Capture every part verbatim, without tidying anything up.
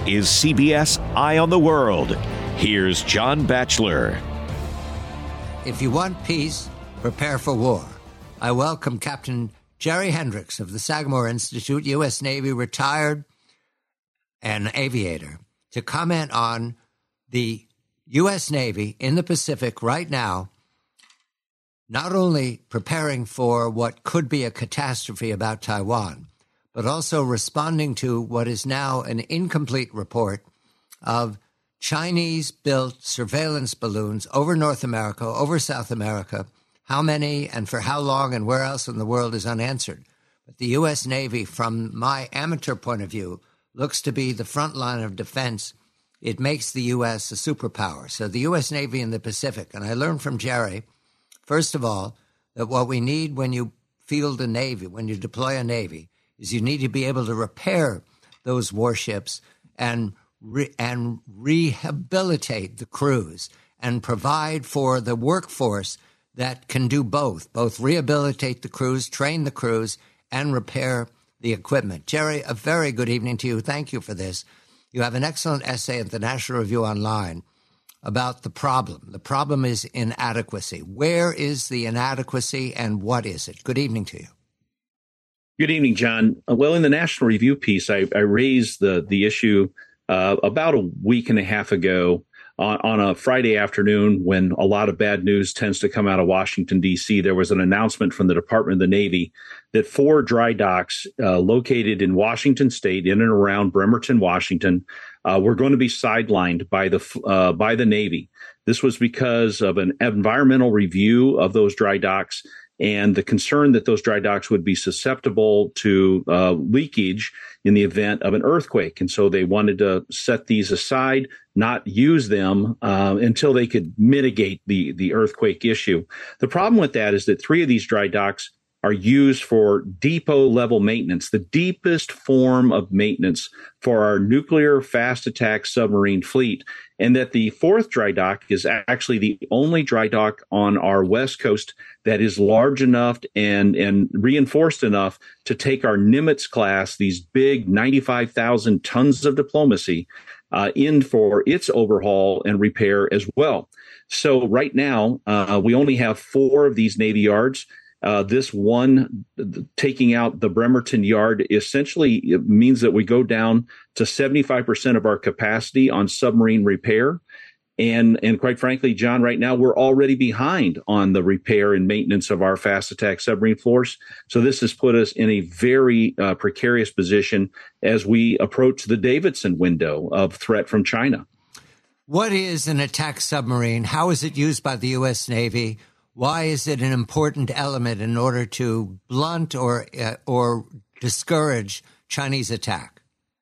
is C B S Eye on the World. Here's John Batchelor. If you want peace, prepare for war. I welcome Captain Jerry Hendricks of the Sagamore Institute, U S Navy retired and aviator, to comment on the U S Navy in the Pacific right now, not only preparing for what could be a catastrophe about Taiwan, but also responding to what is now an incomplete report of Chinese-built surveillance balloons over North America, over South America. How many and for how long and where else in the world is unanswered. But the U S Navy, from my amateur point of view, looks to be the front line of defense. It makes the U S a superpower. So the U S Navy in the Pacific, and I learned from Jerry, first of all, that what we need when you field a Navy, when you deploy a Navy, is you need to be able to repair those warships and re- and rehabilitate the crews and provide for the workforce that can do both, both rehabilitate the crews, train the crews, and repair the equipment. Jerry, a very good evening to you. Thank you for this. You have an excellent essay at the National Review Online about the problem. The problem is inadequacy. Where is the inadequacy and what is it? Good evening to you. Good evening, John. Well, in the National Review piece, I, I raised the the issue uh, about a week and a half ago on, on a Friday afternoon when a lot of bad news tends to come out of Washington, D C. There was an announcement from the Department of the Navy that four dry docks uh, located in Washington State, in and around Bremerton, Washington, uh, were going to be sidelined by the uh, by the Navy. This was because of an environmental review of those dry docks and the concern that those dry docks would be susceptible to uh, leakage in the event of an earthquake. And so they wanted to set these aside, not use them uh, until they could mitigate the, the earthquake issue. The problem with that is that three of these dry docks are used for depot level maintenance, the deepest form of maintenance for our nuclear fast attack submarine fleet. And that the fourth dry dock is actually the only dry dock on our West Coast that is large enough and, and reinforced enough to take our Nimitz class, these big ninety-five thousand tons of diplomacy, uh, in for its overhaul and repair as well. So right now, uh, we only have four of these Navy yards. Uh, this one, taking out the Bremerton yard, essentially means that we go down to seventy-five percent of our capacity on submarine repair. And, and quite frankly, John, right now we're already behind on the repair and maintenance of our fast attack submarine force. So this has put us in a very uh, precarious position as we approach the Davidson window of threat from China. What is an attack submarine? How is it used by the U S Navy? Why is it an important element in order to blunt or uh, or discourage Chinese attack?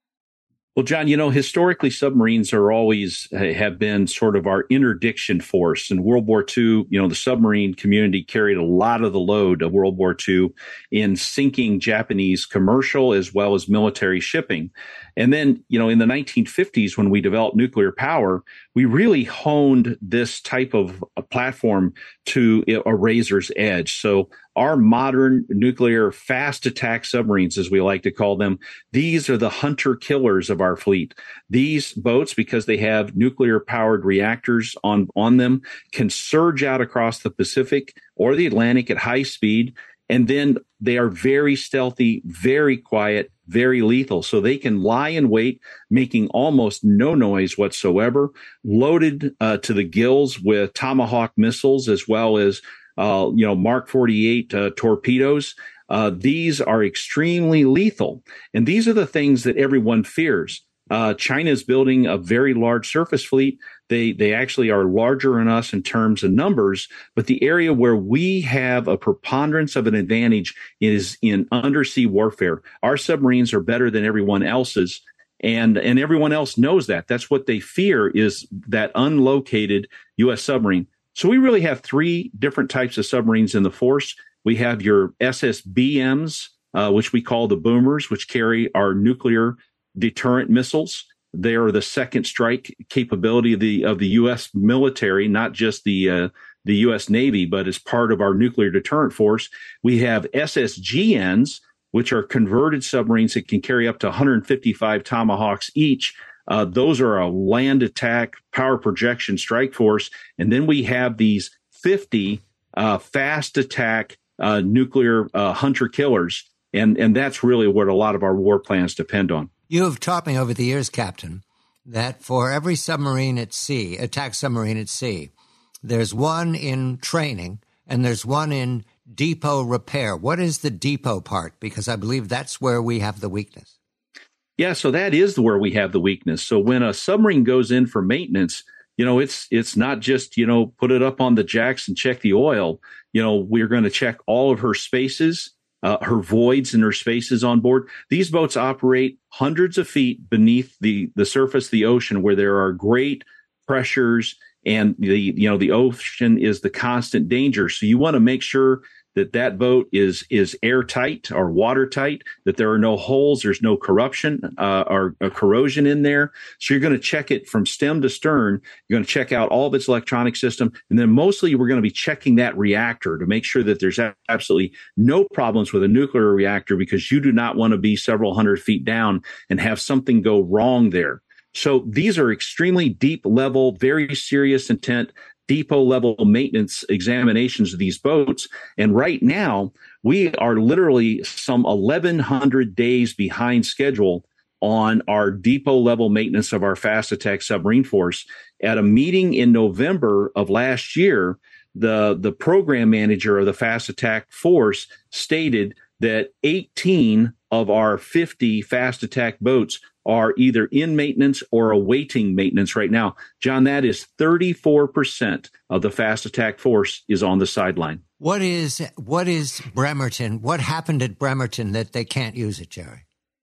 Well, John, you know, historically, submarines are always uh, have been sort of our interdiction force. In World War Two, you know, the submarine community carried a lot of the load of World War Two in sinking Japanese commercial as well as military shipping. And then, you know, in the nineteen fifties, when we developed nuclear power, we really honed this type of a platform to a razor's edge. So our modern nuclear fast attack submarines, as we like to call them, these are the hunter killers of our fleet. These boats, because they have nuclear powered reactors on, on them, can surge out across the Pacific or the Atlantic at high speed. And then they are very stealthy, very quiet, very lethal. So they can lie in wait, making almost no noise whatsoever, loaded uh, to the gills with Tomahawk missiles, as well as, uh, you know, Mark forty-eight uh, torpedoes. Uh, these are extremely lethal. And these are the things that everyone fears. Uh, China is building a very large surface fleet. They they actually are larger than us in terms of numbers, but the area where we have a preponderance of an advantage is in undersea warfare. Our submarines are better than everyone else's, and and everyone else knows that. That's what they fear, is that unlocated U S submarine. So we really have three different types of submarines in the force. We have your S S B Ms, uh, which we call the boomers, which carry our nuclear deterrent missiles. They are the second strike capability of the of the U S military, not just the uh, the U S Navy, but as part of our nuclear deterrent force. We have S S G Ns, which are converted submarines that can carry up to one hundred fifty-five Tomahawks each. Uh, those are a land attack power projection strike force. And then we have these fifty uh, fast attack uh, nuclear uh, hunter killers. And, and that's really what a lot of our war plans depend on. You have taught me over the years, Captain, that for every submarine at sea, attack submarine at sea, there's one in training and there's one in depot repair. What is the depot part? Because I believe that's where we have the weakness. Yeah, so that is where we have the weakness. So when a submarine goes in for maintenance, you know, it's it's not just, you know, put it up on the jacks and check the oil. You know, we're going to check all of her spaces, uh, her voids and her spaces on board. These boats operate hundreds of feet beneath the, the surface of the ocean where there are great pressures and the, you know, the ocean is the constant danger. So you want to make sure that that boat is is airtight or watertight, that there are no holes, there's no corruption uh, or, or corrosion in there. So you're going to check it from stem to stern. You're going to check out all of its electronic system. And then mostly we're going to be checking that reactor to make sure that there's absolutely no problems with a nuclear reactor, because you do not want to be several hundred feet down and have something go wrong there. So these are extremely deep level, very serious intent depot level maintenance examinations of these boats. And right now, we are literally some eleven hundred days behind schedule on our depot level maintenance of our fast attack submarine force. At a meeting in November of last year, the, the program manager of the fast attack force stated that eighteen of our fifty fast attack boats are either in maintenance or awaiting maintenance right now. John, that is thirty-four percent of the fast attack force is on the sideline. What is what is Bremerton? What happened at Bremerton that they can't use it, Jerry?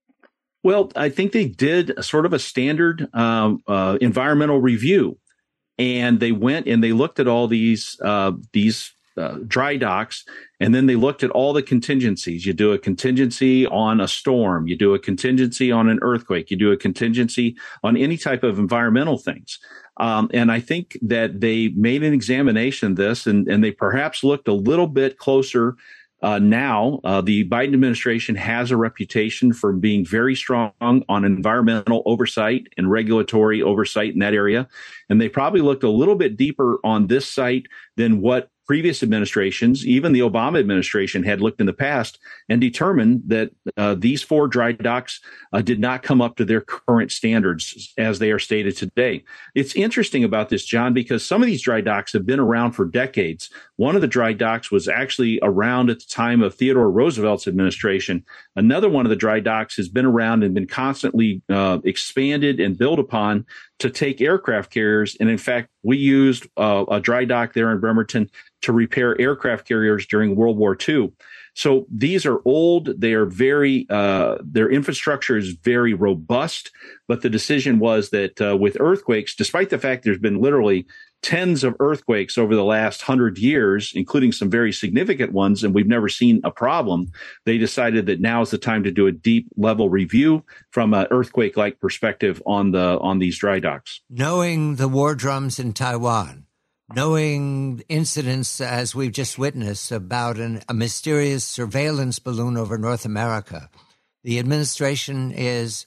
Well, I think they did a sort of a standard um, uh, environmental review, and they went and they looked at all these uh, these uh, dry docks, and then they looked at all the contingencies. You do a contingency on a storm, you do a contingency on an earthquake, you do a contingency on any type of environmental things. Um, and I think that they made an examination of this, and, and they perhaps looked a little bit closer. Uh, now, uh, the Biden administration has a reputation for being very strong on environmental oversight and regulatory oversight in that area. And they probably looked a little bit deeper on this site than what previous administrations, even the Obama administration, had looked in the past, and determined that uh, these four dry docks uh, did not come up to their current standards as they are stated today. It's interesting about this, John, because some of these dry docks have been around for decades. One of the dry docks was actually around at the time of Theodore Roosevelt's administration. Another one of the dry docks has been around and been constantly uh, expanded and built upon to take aircraft carriers. And in fact, we used uh, a dry dock there in Bremerton to repair aircraft carriers during World War Two. So these are old. They are very, uh, their infrastructure is very robust. But the decision was that uh, with earthquakes, despite the fact there's been literally tens of earthquakes over the last hundred years, including some very significant ones, and we've never seen a problem, they decided that now is the time to do a deep level review from an earthquake-like perspective on the on these dry docks. Knowing the war drums in Taiwan, knowing incidents as we've just witnessed about an, a mysterious surveillance balloon over North America, the administration is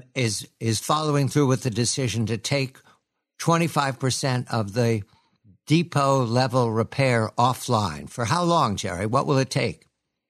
is is following through with the decision to take twenty-five percent of the depot level repair offline. For how long, Jerry? What will it take?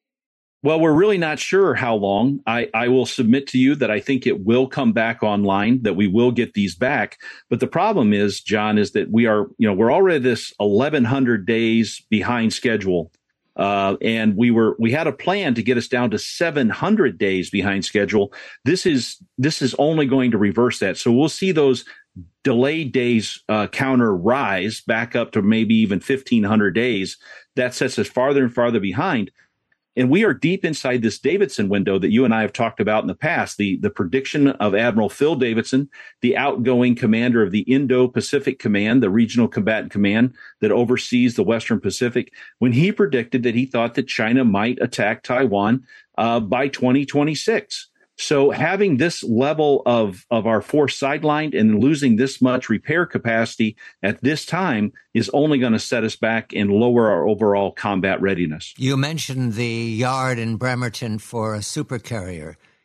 Well, we're really not sure how long. I, I will submit to you that I think it will come back online, that we will get these back. But the problem is, John, is that we are, you know, we're already this eleven hundred days behind schedule. Uh, and we were, we had a plan to get us down to seven hundred days behind schedule. This is, this is only going to reverse that. So we'll see those delayed days uh, counter rise back up to maybe even fifteen hundred days. That sets us farther and farther behind. And we are deep inside this Davidson window that you and I have talked about in the past, the, the prediction of Admiral Phil Davidson, the outgoing commander of the Indo-Pacific Command, the regional combatant command that oversees the Western Pacific, when he predicted that he thought that China might attack Taiwan uh, by twenty twenty-six. So having this level of, of our force sidelined and losing this much repair capacity at this time is only going to set us back and lower our overall combat readiness. You mentioned the yard in Bremerton for a supercarrier.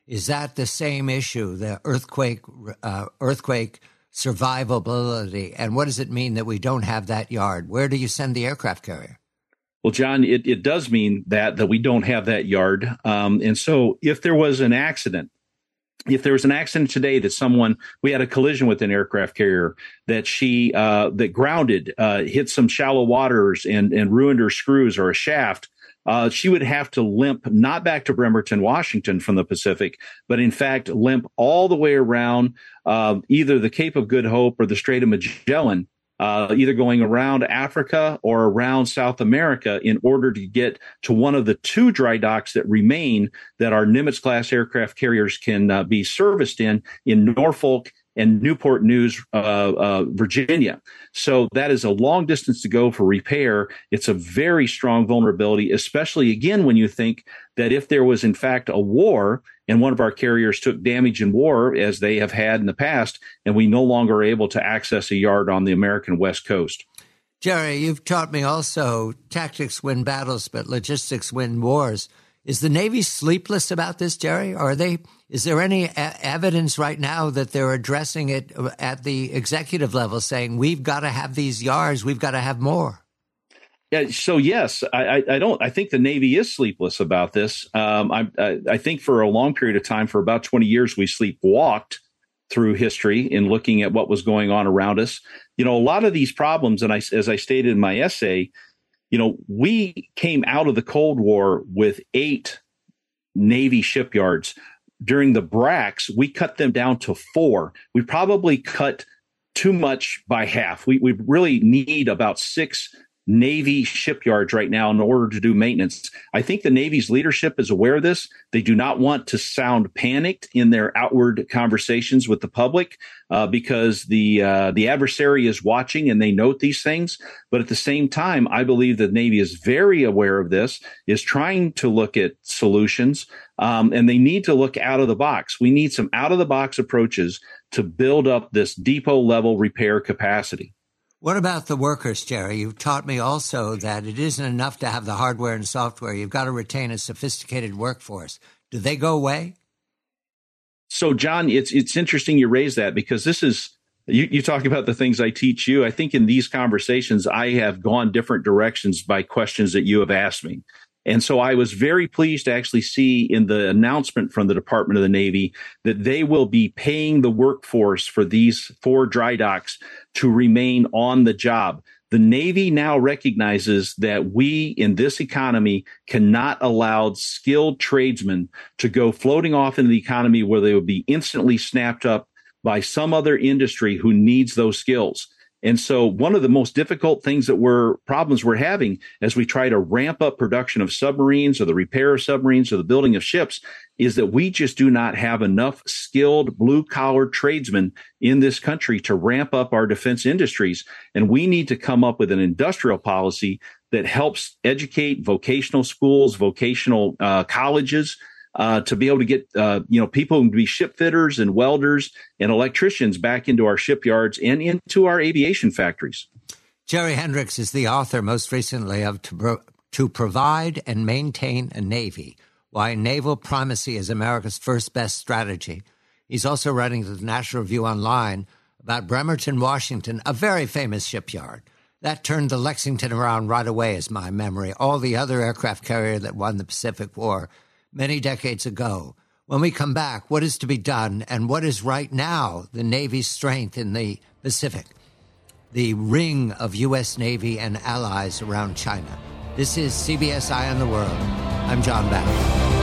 Is that the same issue, the earthquake uh, earthquake survivability? And what does it mean that we don't have that yard? Where do you send the aircraft carrier? Well, John, it, it does mean that that we don't have that yard. Um, and so if there was an accident, if there was an accident today that someone, we had a collision with an aircraft carrier that she, uh, that grounded, uh, hit some shallow waters and, and ruined her screws or a shaft, uh, she would have to limp not back to Bremerton, Washington from the Pacific, but in fact, limp all the way around uh, either the Cape of Good Hope or the Strait of Magellan, uh, either going around Africa or around South America in order to get to one of the two dry docks that remain that our Nimitz-class aircraft carriers can uh, be serviced in, in Norfolk and Newport News, uh, uh, Virginia. So that is a long distance to go for repair. It's a very strong vulnerability, especially, again, when you think that if there was, in fact, a war and one of our carriers took damage in war, as they have had in the past, and we no longer are able to access a yard on the American West Coast. Jerry, you've taught me also tactics win battles, but logistics win wars. Is the Navy sleepless about this, Jerry? Are they? Is there any a- evidence right now that they're addressing it at the executive level, saying we've got to have these yards, we've got to have more? Yeah, so yes, I, I don't. I think the Navy is sleepless about this. Um, I, I, I think for a long period of time, for about twenty years, we sleepwalked through history in looking at what was going on around us. You know, a lot of these problems, and I, as I stated in my essay, you know, we came out of the Cold War with eight Navy shipyards. During the B R A Cs, we cut them down to four. We probably cut too much by half. We we really need about six Navy shipyards right now in order to do maintenance. I think the Navy's leadership is aware of this. They do not want to sound panicked in their outward conversations with the public uh, because the uh, the adversary is watching and they note these things. But at the same time, I believe the Navy is very aware of this, is trying to look at solutions, um, and they need to look out of the box. We need some out of the box approaches to build up this depot level repair capacity. What about the workers, Jerry? You've taught me also that it isn't enough to have the hardware and software. You've got to retain a sophisticated workforce. Do they go away? So, John, it's it's interesting you raise that because this is, you, you talk about the things I teach you. I think in these conversations, I have gone different directions by questions that you have asked me. And so I was very pleased to actually see in the announcement from the Department of the Navy that they will be paying the workforce for these four dry docks to remain on the job. The Navy now recognizes that we in this economy cannot allow skilled tradesmen to go floating off into the economy where they would be instantly snapped up by some other industry who needs those skills. And so one of the most difficult things that we're problems we're having as we try to ramp up production of submarines or the repair of submarines or the building of ships is that we just do not have enough skilled blue collar tradesmen in this country to ramp up our defense industries. And we need to come up with an industrial policy that helps educate vocational schools, vocational uh, colleges, Uh, to be able to get, uh, you know, people who can be ship fitters and welders and electricians back into our shipyards and into our aviation factories. Jerry Hendricks is the author most recently of To, Pro- to Provide and Maintain a Navy, Why Naval Primacy is America's First Best Strategy. He's also writing the National Review Online about Bremerton, Washington, a very famous shipyard. That turned the Lexington around right away, is my memory. All the other aircraft carrier that won the Pacific War many decades ago. When we come back, what is to be done and what is right now the Navy's strength in the Pacific, the ring of U S. Navy and allies around China. This is C B S Eye on the World. I'm John Batchelor.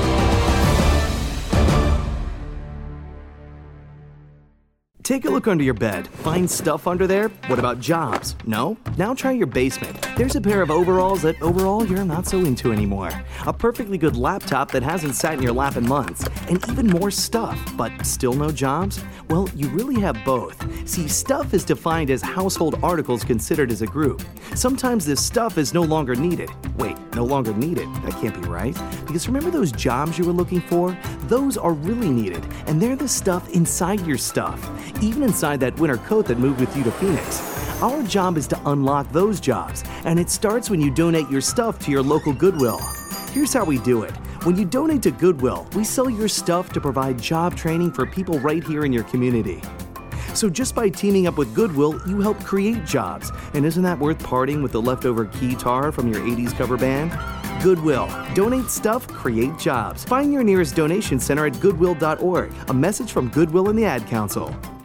Take a look under your bed. Find stuff under there? What about jobs? No? Now try your basement. There's a pair of overalls that overall you're not so into anymore. A perfectly good laptop that hasn't sat in your lap in months. And even more stuff, but still no jobs? Well, you really have both. See, stuff is defined as household articles considered as a group. Sometimes this stuff is no longer needed. Wait, no longer needed? That can't be right. Because remember those jobs you were looking for? Those are really needed, and they're the stuff inside your stuff. Even inside that winter coat that moved with you to Phoenix. Our job is to unlock those jobs, and it starts when you donate your stuff to your local Goodwill. Here's how we do it. When you donate to Goodwill, we sell your stuff to provide job training for people right here in your community. So just by teaming up with Goodwill, you help create jobs. And isn't that worth parting with the leftover keytar from your eighties cover band? Goodwill. Donate stuff, create jobs. Find your nearest donation center at goodwill dot org. A message from Goodwill and the Ad Council.